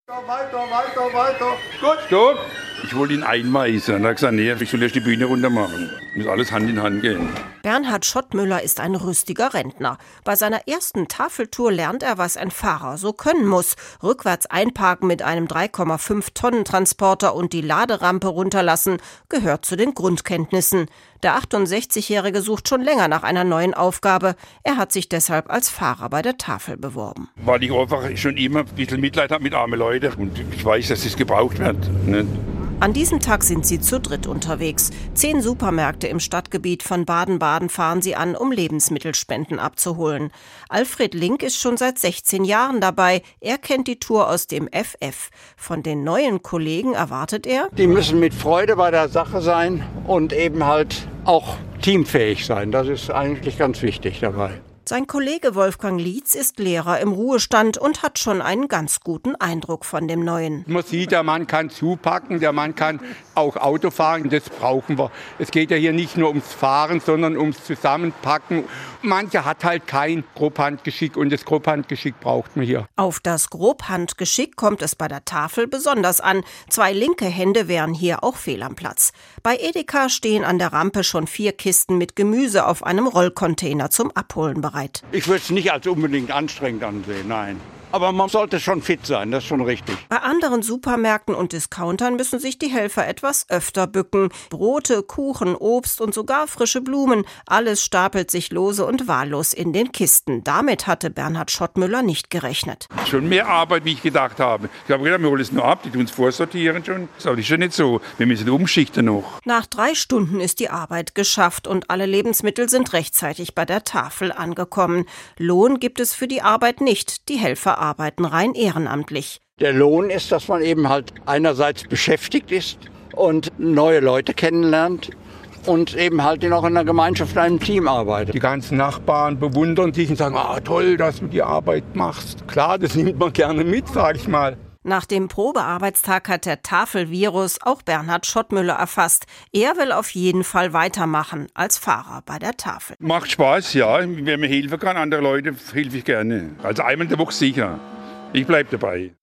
Weiter. Gut, stopp. Ich wollte ihn einweisen. Und er hat gesagt, nee, ich soll erst die Bühne runter machen. Muss alles Hand in Hand gehen. Bernhard Schottmüller ist ein rüstiger Rentner. Bei seiner ersten Tafeltour lernt er, was ein Fahrer so können muss. Rückwärts einparken mit einem 3,5-Tonnen-Transporter und die Laderampe runterlassen, gehört zu den Grundkenntnissen. Der 68-Jährige sucht schon länger nach einer neuen Aufgabe. Er hat sich deshalb als Fahrer bei der Tafel beworben. Weil ich einfach schon immer ein bisschen Mitleid habe mit armen Leuten. Und ich weiß, dass es gebraucht wird. Ne? An diesem Tag sind sie zu dritt unterwegs. 10 Supermärkte im Stadtgebiet von Baden-Baden fahren sie an, um Lebensmittelspenden abzuholen. Alfred Link ist schon seit 16 Jahren dabei. Er kennt die Tour aus dem FF. Von den neuen Kollegen erwartet er: Die müssen mit Freude bei der Sache sein und eben halt auch teamfähig sein. Das ist eigentlich ganz wichtig dabei. Sein Kollege Wolfgang Lietz ist Lehrer im Ruhestand und hat schon einen ganz guten Eindruck von dem Neuen. Man sieht, der Mann kann zupacken, der Mann kann auch Auto fahren, das brauchen wir. Es geht ja hier nicht nur ums Fahren, sondern ums Zusammenpacken. Mancher hat halt kein Grobhandgeschick und das Grobhandgeschick braucht man hier. Auf das Grobhandgeschick kommt es bei der Tafel besonders an. 2 linke Hände wären hier auch fehl am Platz. Bei Edeka stehen an der Rampe schon 4 Kisten mit Gemüse auf einem Rollcontainer zum Abholen bereit. Ich würde es nicht als unbedingt anstrengend ansehen, nein. Aber man sollte schon fit sein, das ist schon richtig. Bei anderen Supermärkten und Discountern müssen sich die Helfer etwas öfter bücken. Brote, Kuchen, Obst und sogar frische Blumen. Alles stapelt sich lose und wahllos in den Kisten. Damit hatte Bernhard Schottmüller nicht gerechnet. Schon mehr Arbeit, wie ich gedacht habe. Ich habe gedacht, wir holen es nur ab, die tun es vorsortieren schon. Das ist schon nicht so. Wir müssen umschichten noch. Nach 3 Stunden ist die Arbeit geschafft und alle Lebensmittel sind rechtzeitig bei der Tafel angekommen. Lohn gibt es für die Arbeit nicht. Die Helfer arbeiten rein ehrenamtlich. Der Lohn ist, dass man eben halt einerseits beschäftigt ist und neue Leute kennenlernt und eben halt auch in einer Gemeinschaft, in einem Team arbeitet. Die ganzen Nachbarn bewundern dich und sagen, toll, dass du die Arbeit machst. Klar, das nimmt man gerne mit, sag ich mal. Nach dem Probearbeitstag hat der Tafelvirus auch Bernhard Schottmüller erfasst. Er will auf jeden Fall weitermachen als Fahrer bei der Tafel. Macht Spaß, ja. Wenn man helfen kann, andere Leute, helfe ich gerne. Also einmal in der Woche sicher. Ich bleibe dabei.